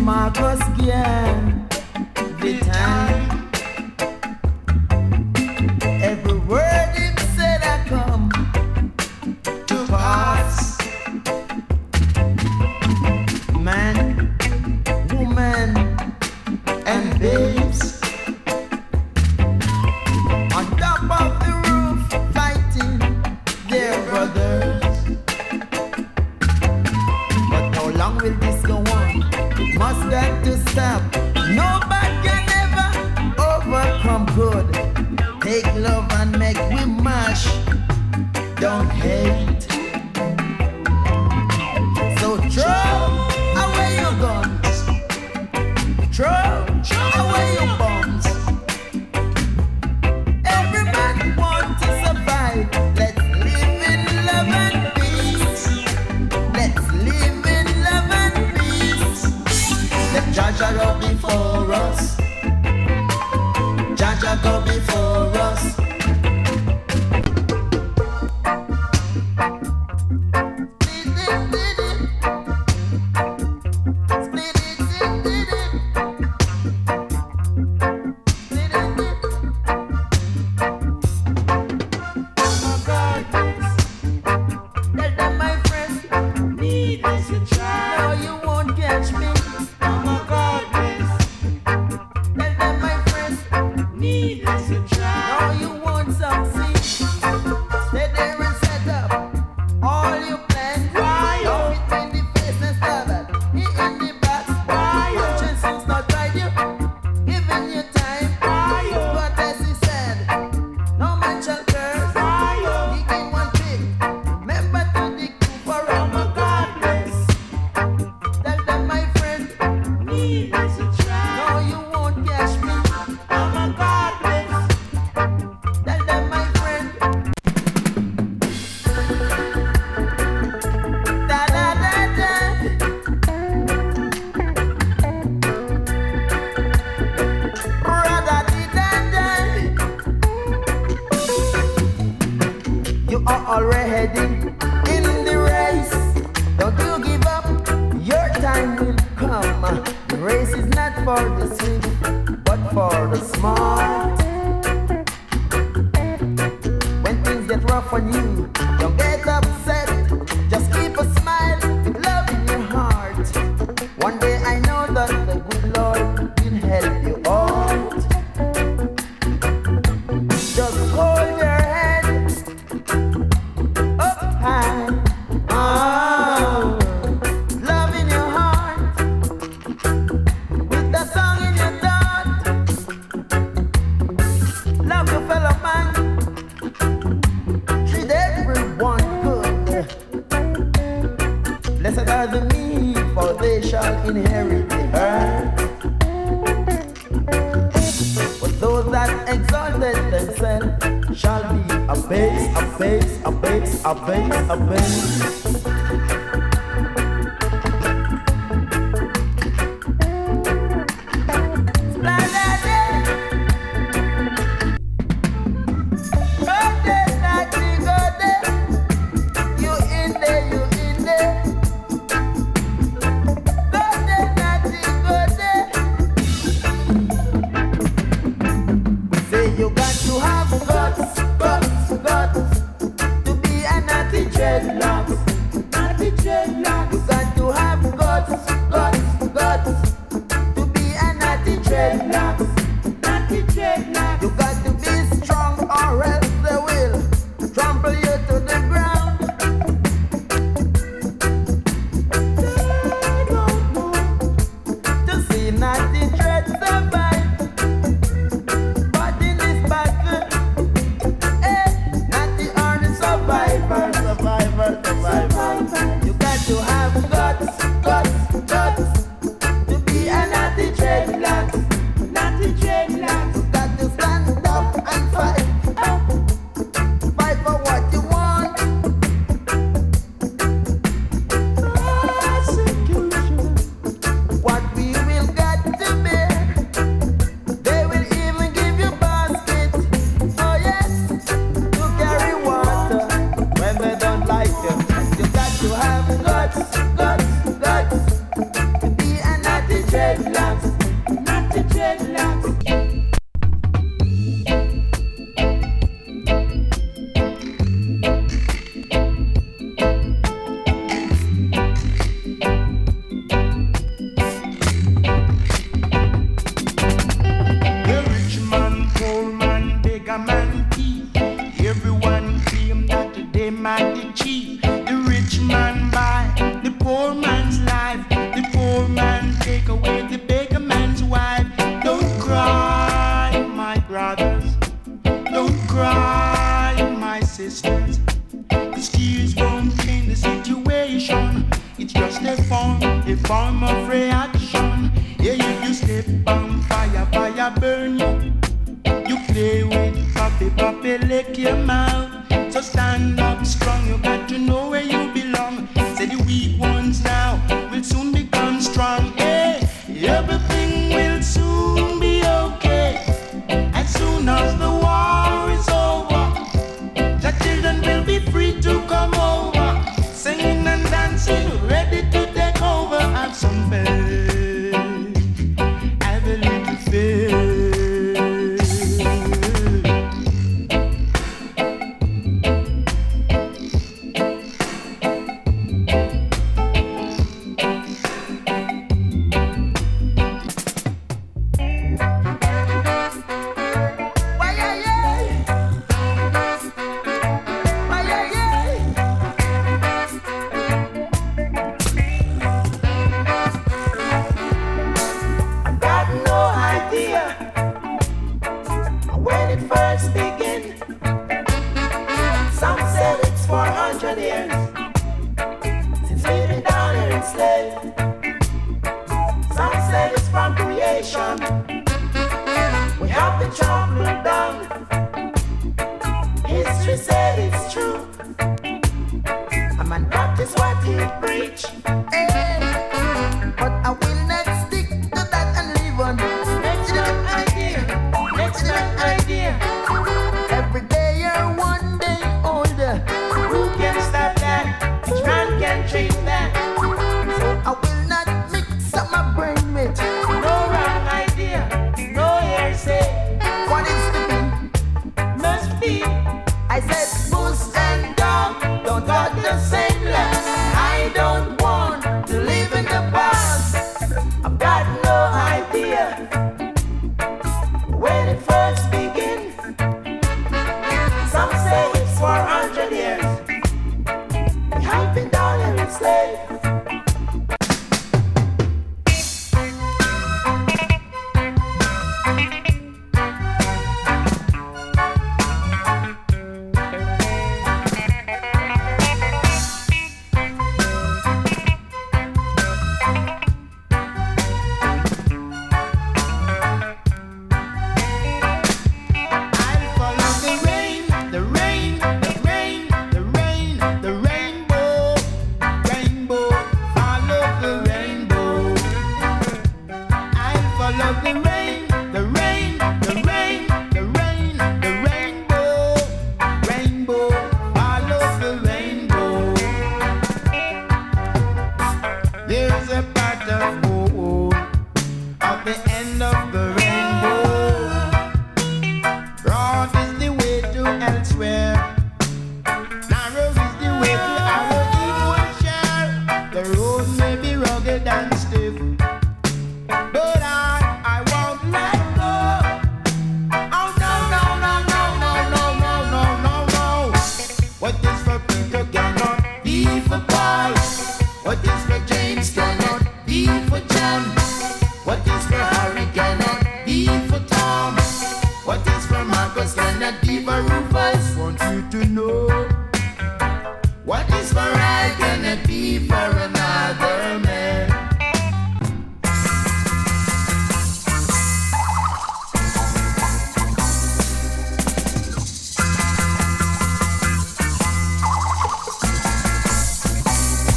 Marcus Garvey the time. Every word he said I come to pass. Man, woman, and babes on top of the roof fighting their brothers. But how long will this go on? It must got to stop. Nobody can ever overcome good. Take love and make we mash. Don't hate. So throw away your guns. Throw away your bombs. Every man wants to survive. Let's live in love and peace. Let's live in love and peace. Let Jaja go before us. Jaja go before us. You got to It's just a form of reaction. Yeah, if you step on fire, fire burn you. You play with puppy, lick your mouth. So stand up strong, you got to know where you belong. Say the weak ones now will soon become strong. Hey, everything will soon be okay. As soon as the war is over, the children will be free to come over. Singing and dancing, ready to take over. Have some faith, have a little faith.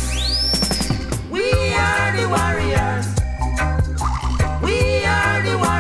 We are the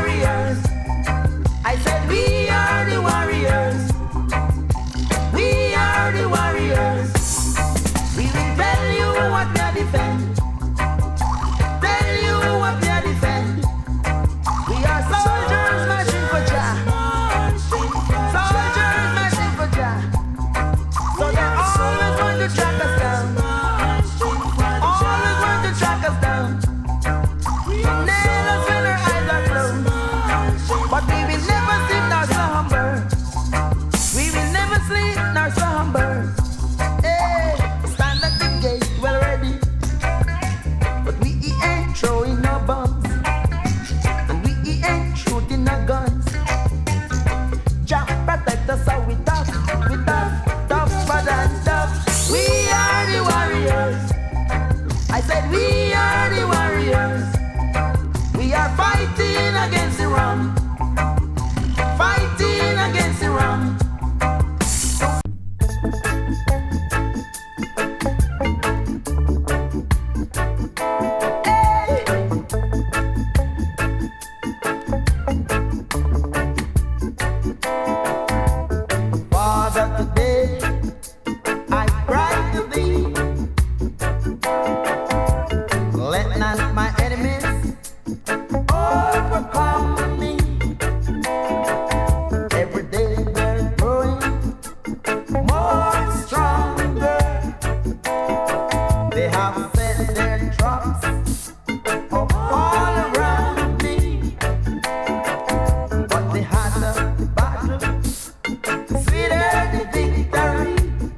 They have set their traps up all around me, but they had a battle, sweeter the victory.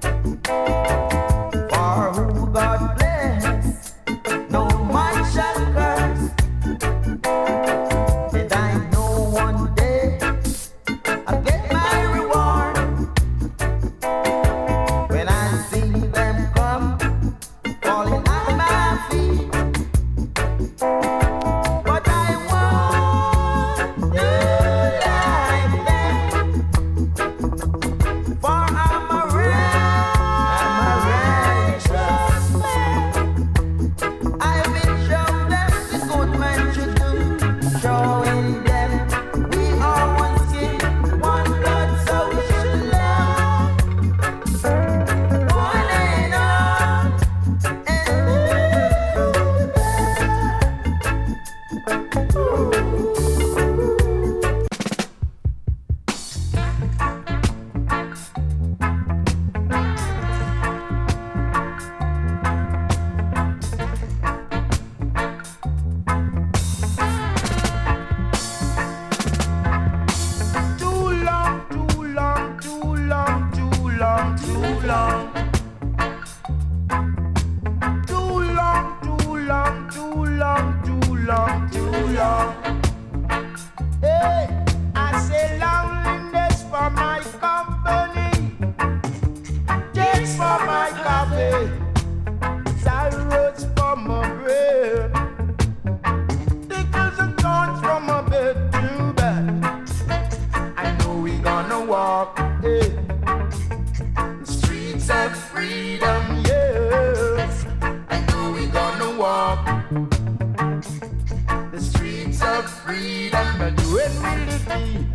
For who God bless, no man shall curse. And I know one day I'll get my reward when I see them come falling at my feet. But I want to like them, for I'm a righteous man. I will show them the good man should do, showing them we are one skin, one blood, so we should love one and all. Too long, too long, too long, too long, too long. Too long, too long, too long, too long, too long. Hey, I say loneliness for my company, takes for my coffee, sorrows for my bread, tickles and thorns from my bed too bad. I know we gonna walk the streets of freedom, yes. I know we gonna walk the streets of freedom, but when will it be?